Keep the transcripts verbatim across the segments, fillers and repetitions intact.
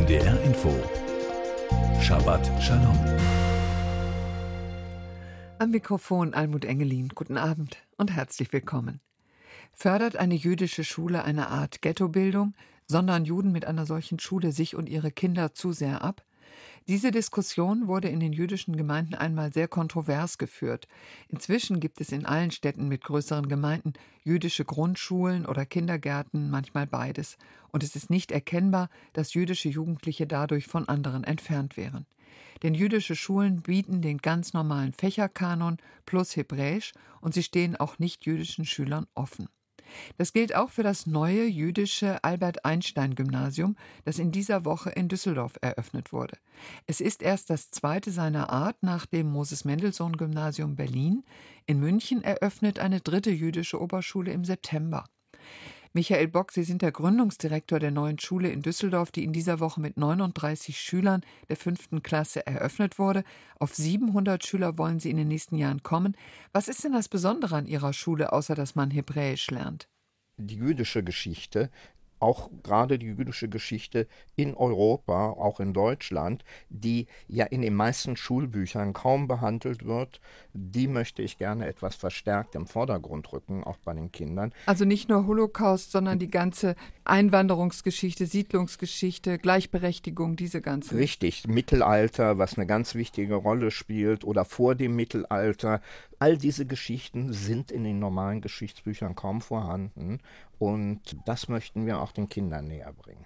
N D R Info Shabbat Shalom. Am Mikrofon Almut Engelin. Guten Abend und herzlich willkommen. Fördert eine jüdische Schule eine Art Ghettobildung? Sondern Juden mit einer solchen Schule sich und ihre Kinder zu sehr ab? Diese Diskussion wurde in den jüdischen Gemeinden einmal sehr kontrovers geführt. Inzwischen gibt es in allen Städten mit größeren Gemeinden jüdische Grundschulen oder Kindergärten, manchmal beides. Und es ist nicht erkennbar, dass jüdische Jugendliche dadurch von anderen entfernt wären. Denn jüdische Schulen bieten den ganz normalen Fächerkanon plus Hebräisch und sie stehen auch nicht-jüdischen Schülern offen. Das gilt auch für das neue jüdische Albert-Einstein-Gymnasium, das in dieser Woche in Düsseldorf eröffnet wurde. Es ist erst das zweite seiner Art nach dem Moses-Mendelssohn-Gymnasium Berlin. In München eröffnet eine dritte jüdische Oberschule im September. Michael Bock, Sie sind der Gründungsdirektor der neuen Schule in Düsseldorf, die in dieser Woche mit neununddreißig Schülern der fünften Klasse eröffnet wurde. Auf siebenhundert Schüler wollen Sie in den nächsten Jahren kommen. Was ist denn das Besondere an Ihrer Schule, außer dass man Hebräisch lernt? Die jüdische Geschichte, auch gerade die jüdische Geschichte in Europa, auch in Deutschland, die ja in den meisten Schulbüchern kaum behandelt wird, die möchte ich gerne etwas verstärkt im Vordergrund rücken, auch bei den Kindern. Also nicht nur Holocaust, sondern die ganze Einwanderungsgeschichte, Siedlungsgeschichte, Gleichberechtigung, diese ganze. Richtig, Mittelalter, was eine ganz wichtige Rolle spielt, oder vor dem Mittelalter. All diese Geschichten sind in den normalen Geschichtsbüchern kaum vorhanden und das möchten wir auch den Kindern näher bringen.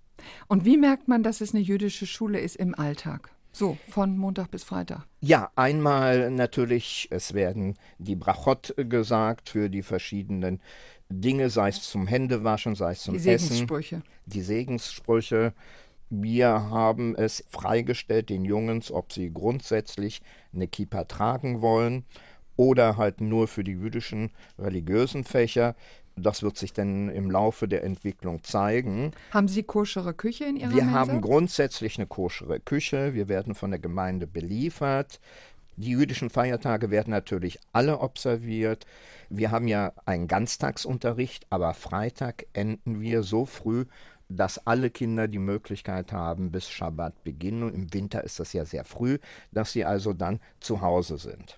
Und wie merkt man, dass es eine jüdische Schule ist im Alltag? So, von Montag bis Freitag. Ja, einmal natürlich, es werden die Brachot gesagt für die verschiedenen Dinge, sei es zum Händewaschen, sei es zum Die Essen. Segenssprüche. Die Segenssprüche. Wir haben es freigestellt den Jungs, ob sie grundsätzlich eine Kippa tragen wollen oder halt nur für die jüdischen religiösen Fächer. Das wird sich dann im Laufe der Entwicklung zeigen. Haben Sie koschere Küche in Ihrer Wir Mensa? haben grundsätzlich eine koschere Küche. Wir werden von der Gemeinde beliefert. Die jüdischen Feiertage werden natürlich alle observiert. Wir haben ja einen Ganztagsunterricht, aber Freitag enden wir so früh, dass alle Kinder die Möglichkeit haben, bis Schabbat beginnen. Und im Winter ist das ja sehr früh, dass sie also dann zu Hause sind.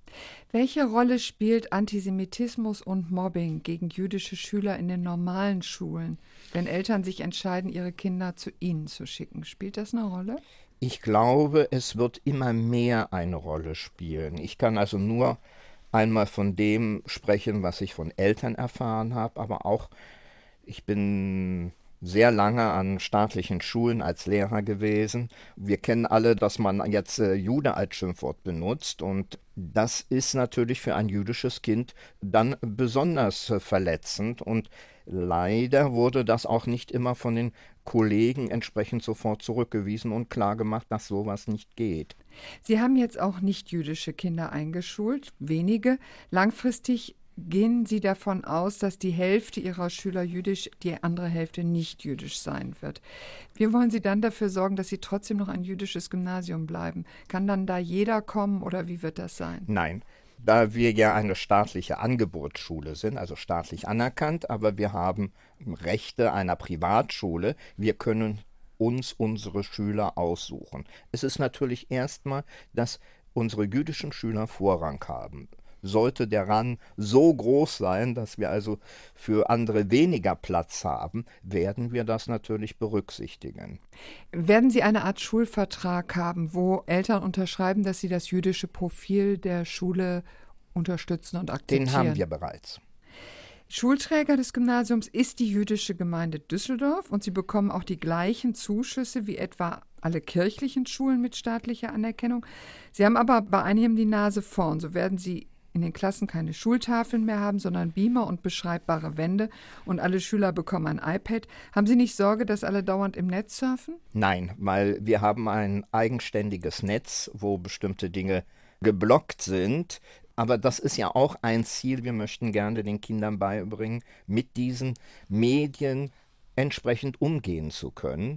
Welche Rolle spielt Antisemitismus und Mobbing gegen jüdische Schüler in den normalen Schulen, wenn Eltern sich entscheiden, ihre Kinder zu Ihnen zu schicken? Spielt das eine Rolle? Ich glaube, es wird immer mehr eine Rolle spielen. Ich kann also nur einmal von dem sprechen, was ich von Eltern erfahren habe, aber auch, ich bin sehr lange an staatlichen Schulen als Lehrer gewesen. Wir kennen alle, dass man jetzt äh, Jude als Schimpfwort benutzt und das ist natürlich für ein jüdisches Kind dann besonders äh, verletzend und leider wurde das auch nicht immer von den Kollegen entsprechend sofort zurückgewiesen und klargemacht, dass sowas nicht geht. Sie haben jetzt auch nicht-jüdische Kinder eingeschult, wenige. Langfristig gehen Sie davon aus, dass die Hälfte Ihrer Schüler jüdisch, die andere Hälfte nicht jüdisch sein wird. Wie wollen Sie dann dafür sorgen, dass Sie trotzdem noch ein jüdisches Gymnasium bleiben? Kann dann da jeder kommen oder wie wird das sein? Nein, da wir ja eine staatliche Angebotsschule sind, also staatlich anerkannt, aber wir haben Rechte einer Privatschule. Wir können uns unsere Schüler aussuchen. Es ist natürlich erstmal, dass unsere jüdischen Schüler Vorrang haben. Sollte der Rang so groß sein, dass wir also für andere weniger Platz haben, werden wir das natürlich berücksichtigen. Werden Sie eine Art Schulvertrag haben, wo Eltern unterschreiben, dass sie das jüdische Profil der Schule unterstützen und akzeptieren? Den haben wir bereits. Schulträger des Gymnasiums ist die jüdische Gemeinde Düsseldorf und sie bekommen auch die gleichen Zuschüsse wie etwa alle kirchlichen Schulen mit staatlicher Anerkennung. Sie haben aber bei einigem die Nase vorn. So werden sie in den Klassen keine Schultafeln mehr haben, sondern Beamer und beschreibbare Wände und alle Schüler bekommen ein iPad. Haben Sie nicht Sorge, dass alle dauernd im Netz surfen? Nein, weil wir haben ein eigenständiges Netz, wo bestimmte Dinge geblockt sind. Aber das ist ja auch ein Ziel. Wir möchten gerne den Kindern beibringen, mit diesen Medien entsprechend umgehen zu können.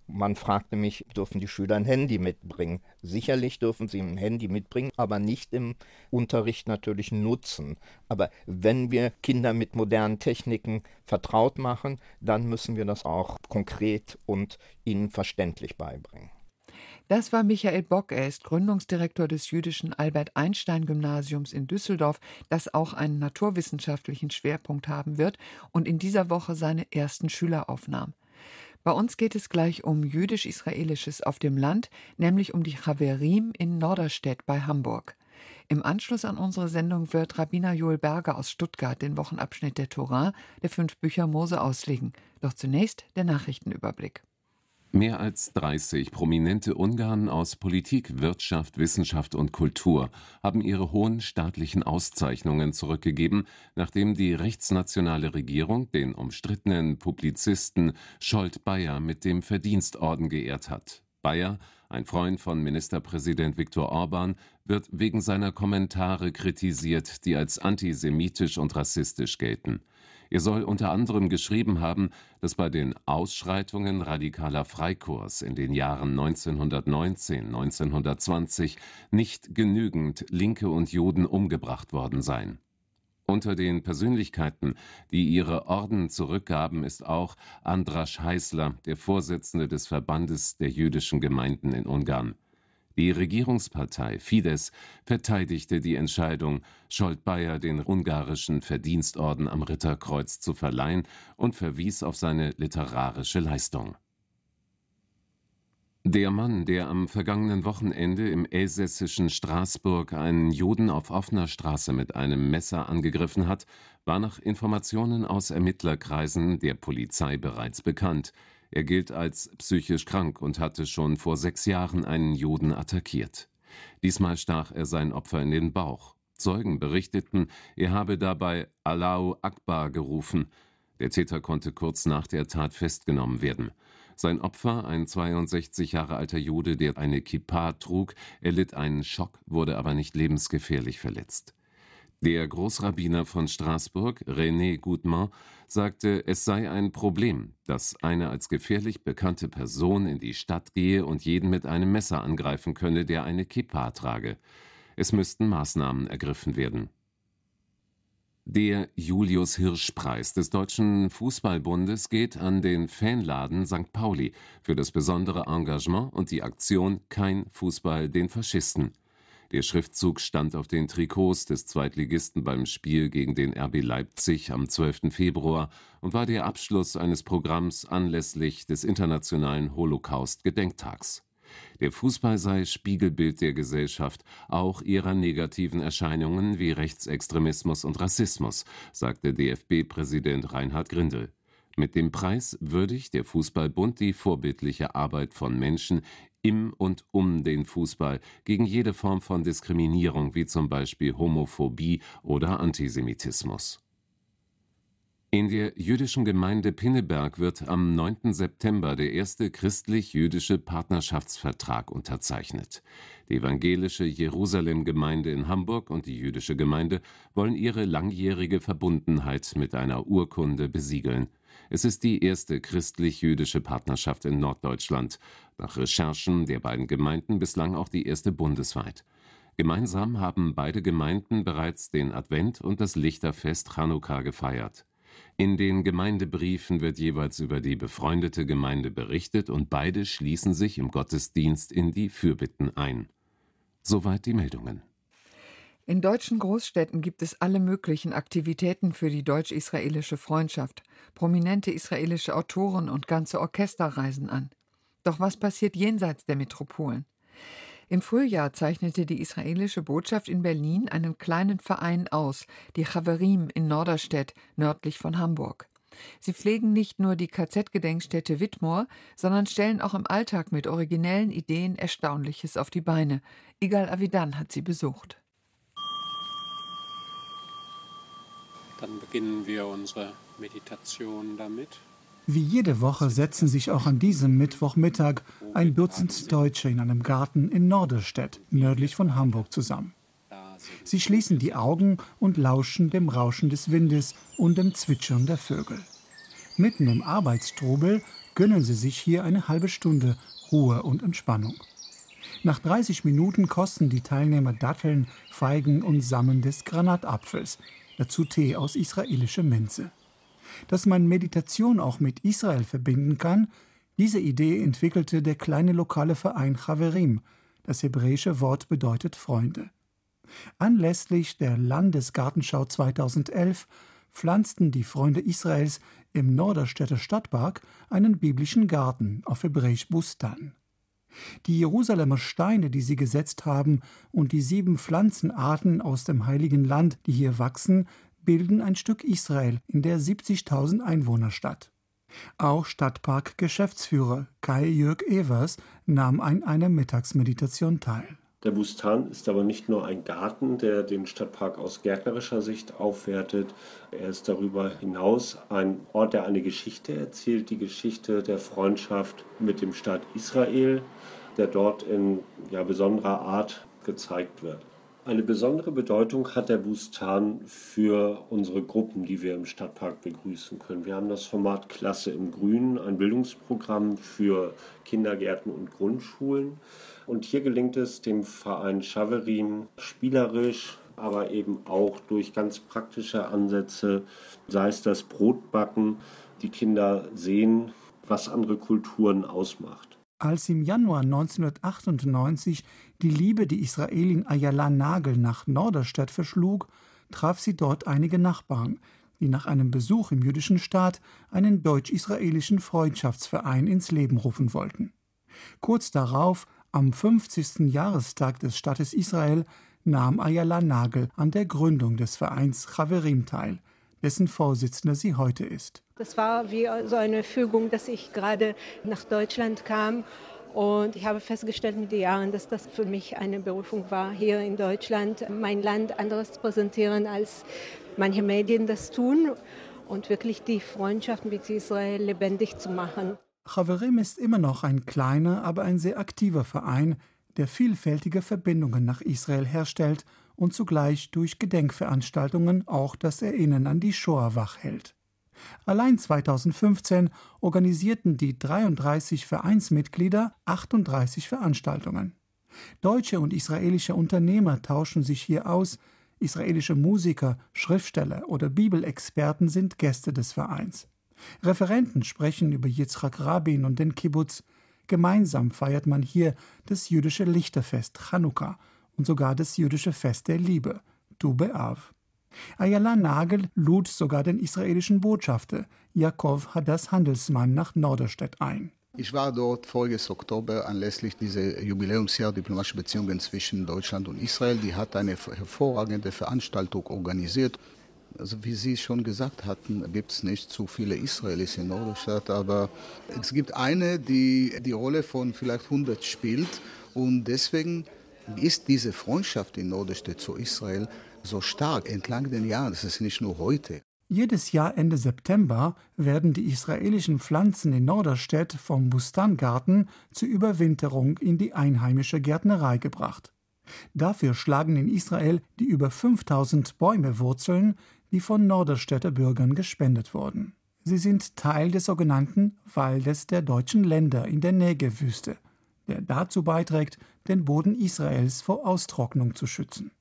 Man fragte mich, dürfen die Schüler ein Handy mitbringen? Sicherlich dürfen sie ein Handy mitbringen, aber nicht im Unterricht natürlich nutzen. Aber wenn wir Kinder mit modernen Techniken vertraut machen, dann müssen wir das auch konkret und ihnen verständlich beibringen. Das war Michael Bock. Er ist Gründungsdirektor des jüdischen Albert-Einstein-Gymnasiums in Düsseldorf, das auch einen naturwissenschaftlichen Schwerpunkt haben wird und in dieser Woche seine ersten Schüler aufnahm. Bei uns geht es gleich um Jüdisch-Israelisches auf dem Land, nämlich um die Chaverim in Norderstedt bei Hamburg. Im Anschluss an unsere Sendung wird Rabbiner Joel Berger aus Stuttgart den Wochenabschnitt der Torah, der fünf Bücher Mose, auslegen. Doch zunächst der Nachrichtenüberblick. Mehr als dreißig prominente Ungarn aus Politik, Wirtschaft, Wissenschaft und Kultur haben ihre hohen staatlichen Auszeichnungen zurückgegeben, nachdem die rechtsnationale Regierung den umstrittenen Publizisten Scholt Bayer mit dem Verdienstorden geehrt hat. Bayer, ein Freund von Ministerpräsident Viktor Orban, wird wegen seiner Kommentare kritisiert, die als antisemitisch und rassistisch gelten. Er soll unter anderem geschrieben haben, dass bei den Ausschreitungen radikaler Freikorps in den Jahren neunzehnhundertneunzehn bis neunzehnhundertzwanzig nicht genügend Linke und Juden umgebracht worden seien. Unter den Persönlichkeiten, die ihre Orden zurückgaben, ist auch Andras Heißler, der Vorsitzende des Verbandes der jüdischen Gemeinden in Ungarn. Die Regierungspartei Fidesz verteidigte die Entscheidung, Scholt Bayer den ungarischen Verdienstorden am Ritterkreuz zu verleihen und verwies auf seine literarische Leistung. Der Mann, der am vergangenen Wochenende im elsässischen Straßburg einen Juden auf offener Straße mit einem Messer angegriffen hat, war nach Informationen aus Ermittlerkreisen der Polizei bereits bekannt. Er gilt als psychisch krank und hatte schon vor sechs Jahren einen Juden attackiert. Diesmal stach er sein Opfer in den Bauch. Zeugen berichteten, er habe dabei Allahu Akbar gerufen. Der Täter konnte kurz nach der Tat festgenommen werden. Sein Opfer, ein zweiundsechzig Jahre alter Jude, der eine Kippa trug, erlitt einen Schock, wurde aber nicht lebensgefährlich verletzt. Der Großrabbiner von Straßburg, René Gutmann, sagte, es sei ein Problem, dass eine als gefährlich bekannte Person in die Stadt gehe und jeden mit einem Messer angreifen könne, der eine Kippa trage. Es müssten Maßnahmen ergriffen werden. Der Julius-Hirsch-Preis des Deutschen Fußballbundes geht an den Fanladen Sankt Pauli für das besondere Engagement und die Aktion Kein Fußball den Faschisten. Der Schriftzug stand auf den Trikots des Zweitligisten beim Spiel gegen den R B Leipzig am zwölften Februar und war der Abschluss eines Programms anlässlich des Internationalen Holocaust-Gedenktags. Der Fußball sei Spiegelbild der Gesellschaft, auch ihrer negativen Erscheinungen wie Rechtsextremismus und Rassismus, sagte D F B-Präsident Reinhard Grindel. Mit dem Preis würdigt der Fußballbund die vorbildliche Arbeit von Menschen im und um den Fußball gegen jede Form von Diskriminierung, wie zum Beispiel Homophobie oder Antisemitismus. In der jüdischen Gemeinde Pinneberg wird am neunten September der erste christlich-jüdische Partnerschaftsvertrag unterzeichnet. Die evangelische Jerusalem-Gemeinde in Hamburg und die jüdische Gemeinde wollen ihre langjährige Verbundenheit mit einer Urkunde besiegeln. Es ist die erste christlich-jüdische Partnerschaft in Norddeutschland. Nach Recherchen der beiden Gemeinden bislang auch die erste bundesweit. Gemeinsam haben beide Gemeinden bereits den Advent und das Lichterfest Chanukka gefeiert. In den Gemeindebriefen wird jeweils über die befreundete Gemeinde berichtet und beide schließen sich im Gottesdienst in die Fürbitten ein. Soweit die Meldungen. In deutschen Großstädten gibt es alle möglichen Aktivitäten für die deutsch-israelische Freundschaft. Prominente israelische Autoren und ganze Orchester reisen an. Doch was passiert jenseits der Metropolen? Im Frühjahr zeichnete die israelische Botschaft in Berlin einen kleinen Verein aus, die Chaverim in Norderstedt, nördlich von Hamburg. Sie pflegen nicht nur die K Z-Gedenkstätte Wittmoor, sondern stellen auch im Alltag mit originellen Ideen Erstaunliches auf die Beine. Igal Avidan hat sie besucht. Dann beginnen wir unsere Meditation damit. Wie jede Woche setzen sich auch an diesem Mittwochmittag ein Dutzend Deutsche in einem Garten in Norderstedt, nördlich von Hamburg, zusammen. Sie schließen die Augen und lauschen dem Rauschen des Windes und dem Zwitschern der Vögel. Mitten im Arbeitstrubel gönnen sie sich hier eine halbe Stunde Ruhe und Entspannung. Nach dreißig Minuten kosten die Teilnehmer Datteln, Feigen und Samen des Granatapfels, dazu Tee aus israelischer Minze. Dass man Meditation auch mit Israel verbinden kann, diese Idee entwickelte der kleine lokale Verein Chaverim. Das hebräische Wort bedeutet Freunde. Anlässlich der Landesgartenschau zweitausendelf pflanzten die Freunde Israels im Norderstädter Stadtpark einen biblischen Garten, auf Hebräisch Bustan. Die Jerusalemer Steine, die sie gesetzt haben, und die sieben Pflanzenarten aus dem Heiligen Land, die hier wachsen, bilden ein Stück Israel in der siebzigtausend Einwohnerstadt. Auch Stadtpark-Geschäftsführer Kai-Jörg Evers nahm an einer Mittagsmeditation teil. Der Bustan ist aber nicht nur ein Garten, der den Stadtpark aus gärtnerischer Sicht aufwertet. Er ist darüber hinaus ein Ort, der eine Geschichte erzählt, die Geschichte der Freundschaft mit dem Staat Israel, der dort in ja, besonderer Art gezeigt wird. Eine besondere Bedeutung hat der Bustan für unsere Gruppen, die wir im Stadtpark begrüßen können. Wir haben das Format Klasse im Grünen, ein Bildungsprogramm für Kindergärten und Grundschulen. Und hier gelingt es dem Verein Chaverim spielerisch, aber eben auch durch ganz praktische Ansätze, sei es das Brotbacken, die Kinder sehen, was andere Kulturen ausmacht. Als im Januar neunzehnhundertachtundneunzig die Liebe die Israelin Ayala Nagel nach Norderstedt verschlug, traf sie dort einige Nachbarn, die nach einem Besuch im jüdischen Staat einen deutsch-israelischen Freundschaftsverein ins Leben rufen wollten. Kurz darauf, am fünfzigsten Jahrestag des Staates Israel, nahm Ayala Nagel an der Gründung des Vereins Chaverim teil, dessen Vorsitzende sie heute ist. Das war wie so eine Fügung, dass ich gerade nach Deutschland kam. Und ich habe festgestellt mit den Jahren, dass das für mich eine Berufung war, hier in Deutschland mein Land anderes zu präsentieren, als manche Medien das tun. Und wirklich die Freundschaft mit Israel lebendig zu machen. Chaverim ist immer noch ein kleiner, aber ein sehr aktiver Verein, der vielfältige Verbindungen nach Israel herstellt und zugleich durch Gedenkveranstaltungen auch das Erinnern an die Shoah wachhält. Allein zweitausendfünfzehn organisierten die dreiunddreißig Vereinsmitglieder achtunddreißig Veranstaltungen. Deutsche und israelische Unternehmer tauschen sich hier aus, israelische Musiker, Schriftsteller oder Bibelexperten sind Gäste des Vereins. Referenten sprechen über Yitzhak Rabin und den Kibbutz. Gemeinsam feiert man hier das jüdische Lichterfest Chanukka und sogar das jüdische Fest der Liebe, Tu B'Av. Ayala Nagel lud sogar den israelischen Botschafter Yaakov Hadas Handelsmann nach Norderstedt ein. Ich war dort voriges Oktober anlässlich dieser Jubiläumsjahr diplomatische Beziehungen zwischen Deutschland und Israel. Die hat eine hervorragende Veranstaltung organisiert. Also wie Sie schon gesagt hatten, gibt es nicht zu viele Israelis in Norderstedt, aber es gibt eine, die die Rolle von vielleicht hundert spielt und deswegen ist diese Freundschaft in Norderstedt zu Israel so stark entlang den Jahren. Das ist nicht nur heute. Jedes Jahr Ende September werden die israelischen Pflanzen in Norderstedt vom Bustangarten zur Überwinterung in die einheimische Gärtnerei gebracht. Dafür schlagen in Israel die über fünftausend Bäume Wurzeln, die von Norderstedter Bürgern gespendet wurden. Sie sind Teil des sogenannten Waldes der deutschen Länder in der Negev-Wüste, der dazu beiträgt, den Boden Israels vor Austrocknung zu schützen.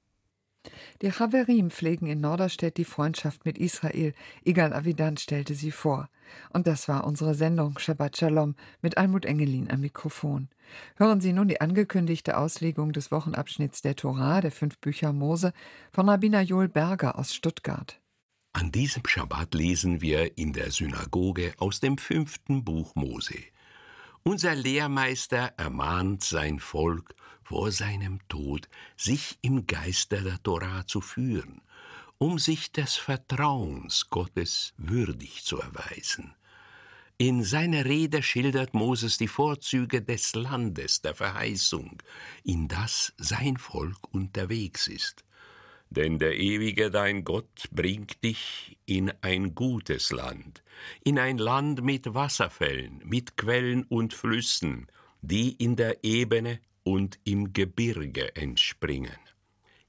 Die Chaverim pflegen in Norderstedt die Freundschaft mit Israel. Igal Avidan stellte sie vor. Und das war unsere Sendung Shabbat Shalom mit Almut Engelin am Mikrofon. Hören Sie nun die angekündigte Auslegung des Wochenabschnitts der Torah, der fünf Bücher Mose, von Rabbiner Joel Berger aus Stuttgart. An diesem Schabbat lesen wir in der Synagoge aus dem fünften Buch Mose. Unser Lehrmeister ermahnt sein Volk vor seinem Tod, sich im Geiste der Torah zu führen, um sich des Vertrauens Gottes würdig zu erweisen. In seiner Rede schildert Moses die Vorzüge des Landes der Verheißung, in das sein Volk unterwegs ist. Denn der ewige dein Gott bringt dich in ein gutes Land, in ein Land mit Wasserfällen, mit Quellen und Flüssen, die in der Ebene und im Gebirge entspringen.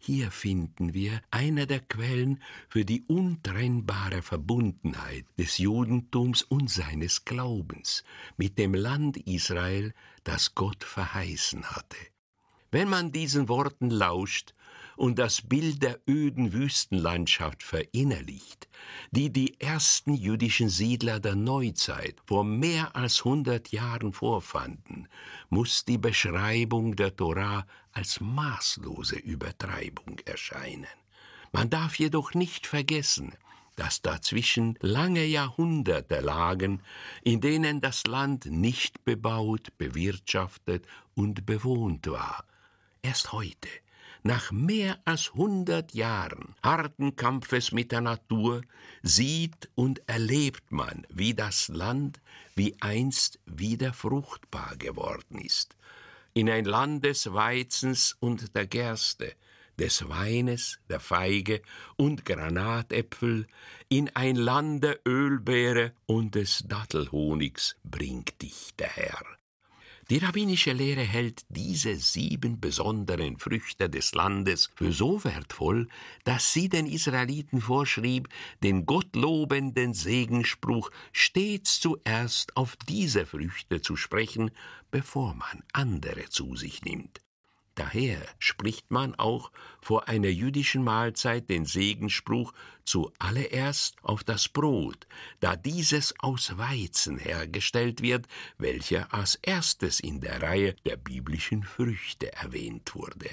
Hier finden wir eine der Quellen für die untrennbare Verbundenheit des Judentums und seines Glaubens mit dem Land Israel, das Gott verheißen hatte. Wenn man diesen Worten lauscht und das Bild der öden Wüstenlandschaft verinnerlicht, die die ersten jüdischen Siedler der Neuzeit vor mehr als hundert Jahren vorfanden, muss die Beschreibung der Tora als maßlose Übertreibung erscheinen. Man darf jedoch nicht vergessen, dass dazwischen lange Jahrhunderte lagen, in denen das Land nicht bebaut, bewirtschaftet und bewohnt war. Erst heute, nach mehr als hundert Jahren harten Kampfes mit der Natur, sieht und erlebt man, wie das Land wie einst wieder fruchtbar geworden ist. In ein Land des Weizens und der Gerste, des Weines, der Feige und Granatäpfel, in ein Land der Ölbeere und des Dattelhonigs bringt dich der Herr. Die rabbinische Lehre hält diese sieben besonderen Früchte des Landes für so wertvoll, dass sie den Israeliten vorschrieb, den gottlobenden Segensspruch stets zuerst auf diese Früchte zu sprechen, bevor man andere zu sich nimmt. Daher spricht man auch vor einer jüdischen Mahlzeit den Segensspruch zuallererst auf das Brot, da dieses aus Weizen hergestellt wird, welcher als erstes in der Reihe der biblischen Früchte erwähnt wurde.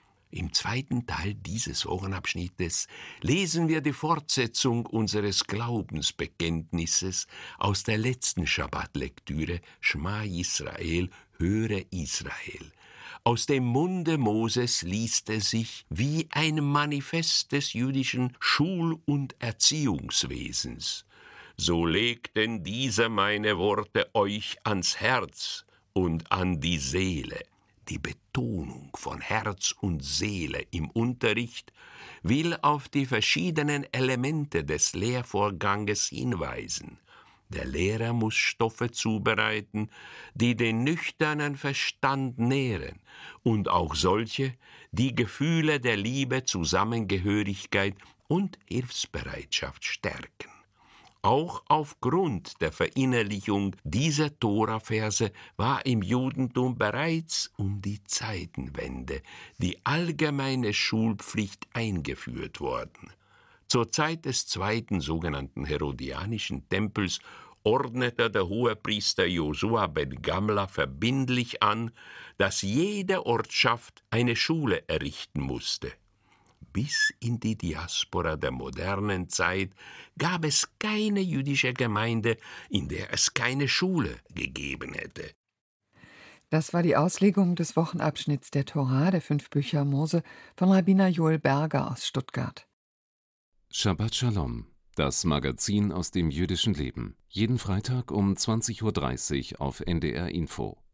Im zweiten Teil dieses Wochenabschnittes lesen wir die Fortsetzung unseres Glaubensbekenntnisses aus der letzten Schabbatlektüre Schma Yisrael, höre Israel. Aus dem Munde Moses liest es sich wie ein Manifest des jüdischen Schul- und Erziehungswesens. So legten diese meine Worte euch ans Herz und an die Seele. Die Betonung von Herz und Seele im Unterricht will auf die verschiedenen Elemente des Lehrvorganges hinweisen. Der Lehrer muss Stoffe zubereiten, die den nüchternen Verstand nähren und auch solche, die Gefühle der Liebe, Zusammengehörigkeit und Hilfsbereitschaft stärken. Auch aufgrund der Verinnerlichung dieser Tora-Verse war im Judentum bereits um die Zeitenwende die allgemeine Schulpflicht eingeführt worden. Zur Zeit des zweiten sogenannten Herodianischen Tempels ordnete der Hohepriester Josua ben Gamla verbindlich an, dass jede Ortschaft eine Schule errichten musste. Bis in die Diaspora der modernen Zeit gab es keine jüdische Gemeinde, in der es keine Schule gegeben hätte. Das war die Auslegung des Wochenabschnitts der Tora, der fünf Bücher Mose, von Rabbiner Joel Berger aus Stuttgart. Shabbat Shalom, das Magazin aus dem jüdischen Leben. Jeden Freitag um zwanzig Uhr dreißig auf N D R Info.